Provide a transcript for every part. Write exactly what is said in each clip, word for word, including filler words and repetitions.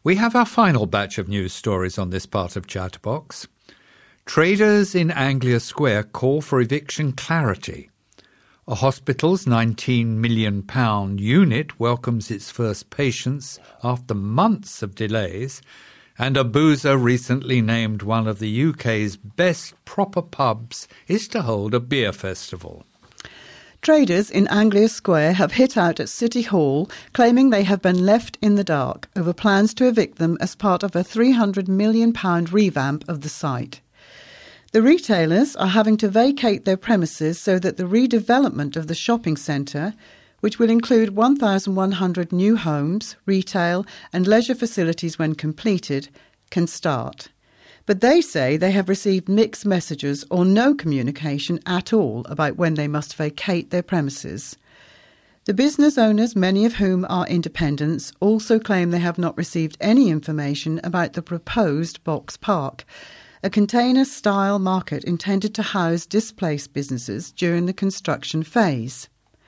We have our final batch of news stories on this part of Chatterbox. Traders in Anglia Square call for eviction clarity. A hospital's nineteen million pounds unit welcomes its first patients after months of delays, and a boozer recently named one of the U K's best proper pubs is to hold a beer festival. Traders in Anglia Square have hit out at City Hall, claiming they have been left in the dark over plans to evict them as part of a three hundred million pounds revamp of the site. The retailers are having to vacate their premises so that the redevelopment of the shopping centre, which will include one thousand one hundred new homes, retail and leisure facilities when completed, can start. But they say they have received mixed messages or no communication at all about when they must vacate their premises. The business owners, many of whom are independents, also claim they have not received any information about the proposed Box Park, a container-style market intended to house displaced businesses during the construction phase.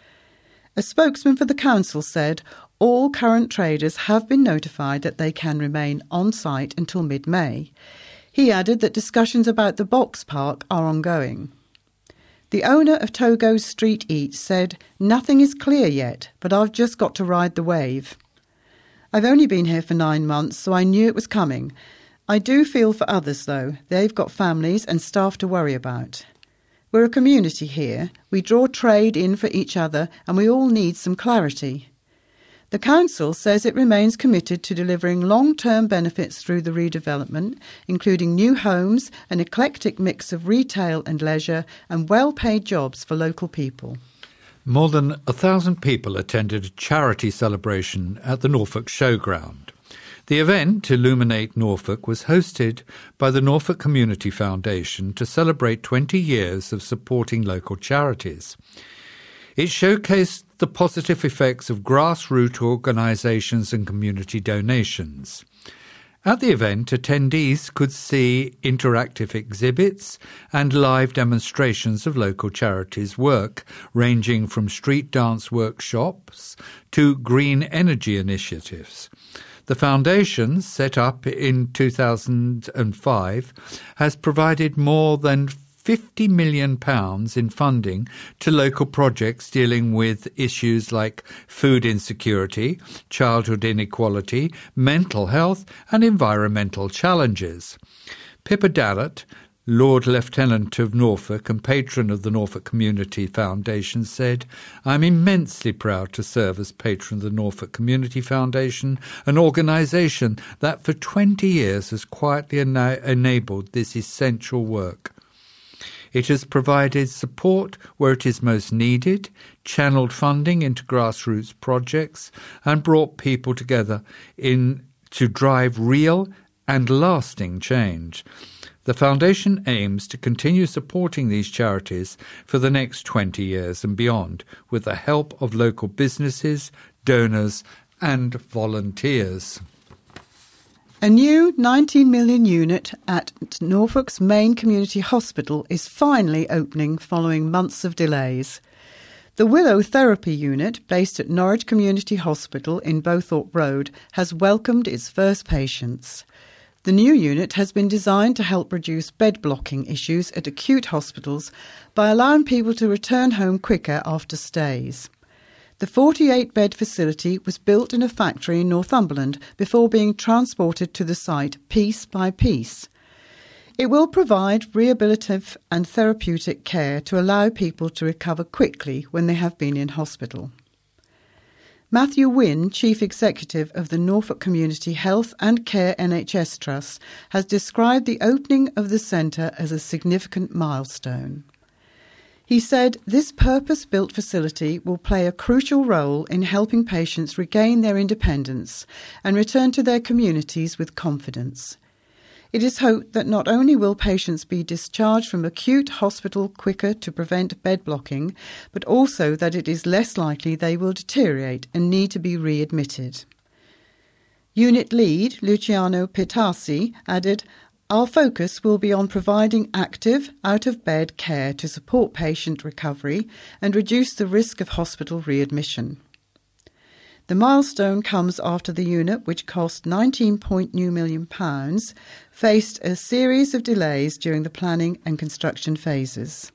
A spokesman for the council said all current traders have been notified that they can remain on site until mid-May. He added that discussions about the Box Park are ongoing. The owner of Togo's Street Eats said, "Nothing is clear yet, but I've just got to ride the wave. I've only been here for nine months, so I knew it was coming. I do feel for others, though. They've got families and staff to worry about. We're a community here. We draw trade in for each other, and we all need some clarity." The council says it remains committed to delivering long-term benefits through the redevelopment, including new homes, an eclectic mix of retail and leisure, and well-paid jobs for local people. More than a thousand people attended a charity celebration at the Norfolk Showground. The event, Illuminate Norfolk, was hosted by the Norfolk Community Foundation to celebrate twenty years of supporting local charities. It showcased the positive effects of grassroots organisations and community donations. At the event, attendees could see interactive exhibits and live demonstrations of local charities' work, ranging from street dance workshops to green energy initiatives. The foundation, set up in two thousand five, has provided more than fifty million pounds in funding to local projects dealing with issues like food insecurity, childhood inequality, mental health and environmental challenges. Pippa Dallett, Lord Lieutenant of Norfolk and patron of the Norfolk Community Foundation, said, "I'm immensely proud to serve as patron of the Norfolk Community Foundation, an organisation that for twenty years has quietly ena- enabled this essential work. It has provided support where it is most needed, channeled funding into grassroots projects, and brought people together in to drive real and lasting change. The Foundation aims to continue supporting these charities for the next twenty years and beyond, with the help of local businesses, donors, and volunteers." A new nineteen million unit at Norfolk's main community hospital is finally opening following months of delays. The Willow Therapy Unit, based at Norwich Community Hospital in Bowthorpe Road, has welcomed its first patients. The new unit has been designed to help reduce bed blocking issues at acute hospitals by allowing people to return home quicker after stays. The forty-eight bed facility was built in a factory in Northumberland before being transported to the site piece by piece. It will provide rehabilitative and therapeutic care to allow people to recover quickly when they have been in hospital. Matthew Wynne, Chief Executive of the Norfolk Community Health and Care N H S Trust, has described the opening of the centre as a significant milestone. He said this purpose-built facility will play a crucial role in helping patients regain their independence and return to their communities with confidence. It is hoped that not only will patients be discharged from acute hospital quicker to prevent bed blocking, but also that it is less likely they will deteriorate and need to be readmitted. Unit lead Luciano Pitasi added, "Our focus will be on providing active, out-of-bed care to support patient recovery and reduce the risk of hospital readmission." The milestone comes after the unit, which cost nineteen point two million pounds, faced a series of delays during the planning and construction phases.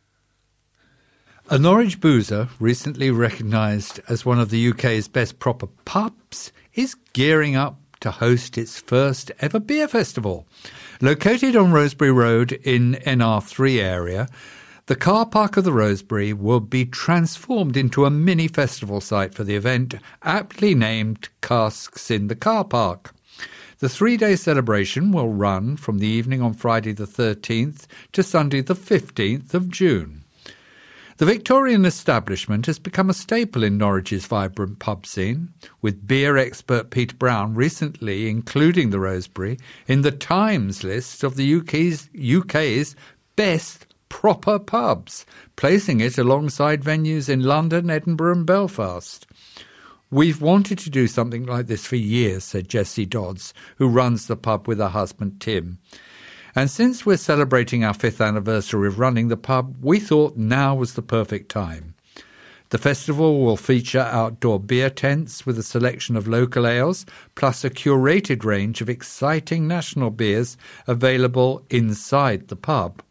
A Norwich boozer, recently recognised as one of the U K's best proper pubs, is gearing up to host its first ever beer festival. Located on Rosebery Road in N R three area, the car park of the Rosebery will be transformed into a mini festival site for the event, aptly named Casks in the Car Park. The three-day celebration will run from the evening on Friday the thirteenth to Sunday the fifteenth of June. The Victorian establishment has become a staple in Norwich's vibrant pub scene, with beer expert Peter Brown recently including the Rosebery in the Times list of the U K's, U K's best proper pubs, placing it alongside venues in London, Edinburgh and Belfast. "We've wanted to do something like this for years," said Jessie Dodds, who runs the pub with her husband Tim. "And since we're celebrating our fifth anniversary of running the pub, we thought now was the perfect time." The festival will feature outdoor beer tents with a selection of local ales, plus a curated range of exciting national beers available inside the pub.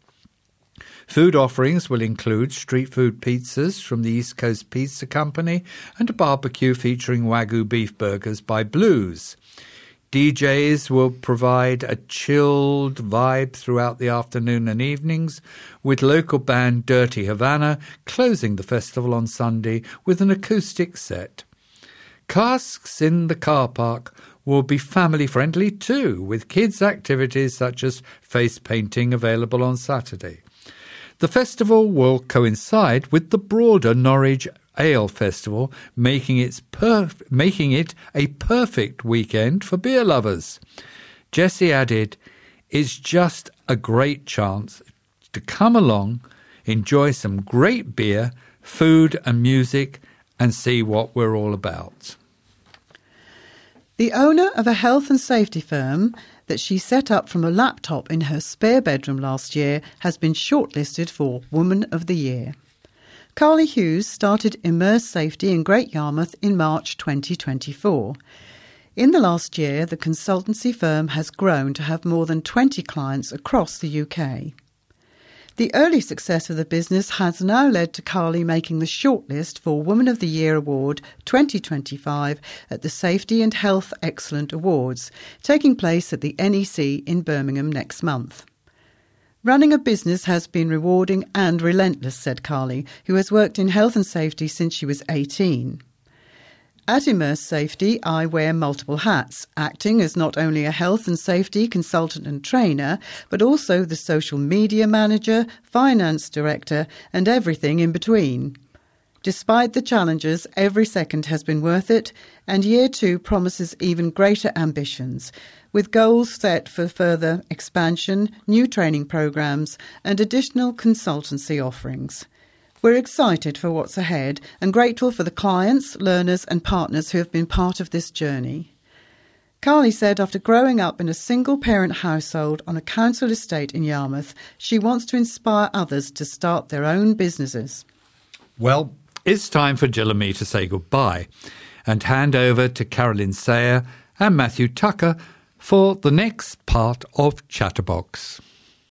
Food offerings will include street food pizzas from the East Coast Pizza Company and a barbecue featuring Wagyu beef burgers by Blues. D Js will provide a chilled vibe throughout the afternoon and evenings, with local band Dirty Havana closing the festival on Sunday with an acoustic set. Casks in the Car Park will be family-friendly too, with kids' activities such as face painting available on Saturday. The festival will coincide with the broader Norwich Ale Festival, making, its perf- making it a perfect weekend for beer lovers. Jessie added, "It's just a great chance to come along, enjoy some great beer, food and music, and see what we're all about." The owner of a health and safety firm that she set up from a laptop in her spare bedroom last year has been shortlisted for Woman of the Year. Carly Hughes started Immerse Safety in Great Yarmouth in March twenty twenty-four. In the last year, the consultancy firm has grown to have more than twenty clients across the U K. The early success of the business has now led to Carly making the shortlist for Woman of the Year Award twenty twenty-five at the Safety and Health Excellent Awards, taking place at the N E C in Birmingham next month. "Running a business has been rewarding and relentless," said Carly, who has worked in health and safety since she was eighteen. At Immerse Safety, I wear multiple hats, acting as not only a health and safety consultant and trainer, but also the social media manager, finance director, and everything in between. Despite the challenges, every second has been worth it, and year two promises even greater ambitions, with goals set for further expansion, new training programs, and additional consultancy offerings. We're excited for what's ahead and grateful for the clients, learners and partners who have been part of this journey. Carly said after growing up in a single-parent household on a council estate in Yarmouth, she wants to inspire others to start their own businesses. Well, it's time for Jill and me to say goodbye and hand over to Carolyn Sayer and Matthew Tucker for the next part of Chatterbox.